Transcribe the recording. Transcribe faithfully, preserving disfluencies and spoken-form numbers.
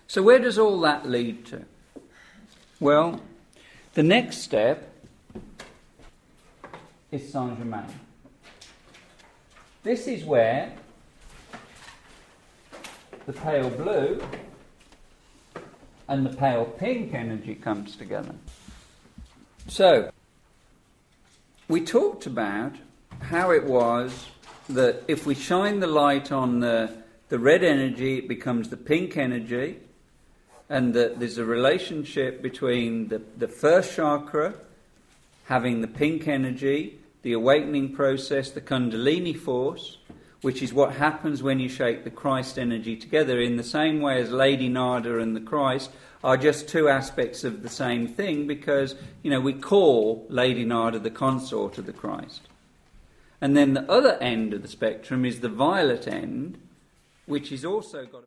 So where does all that lead to? Well, the next step is Saint-Germain. This is where the pale blue and the pale pink energy comes together. So, we talked about how it was that if we shine the light on the, the red energy, it becomes the pink energy, and that there's a relationship between the, the first chakra having the pink energy, the awakening process, the Kundalini force, which is what happens when you shake the Christ energy together, in the same way as Lady Nada and the Christ are just two aspects of the same thing, because, you know, we call Lady Nada the consort of the Christ. And then the other end of the spectrum is the violet end, which is also got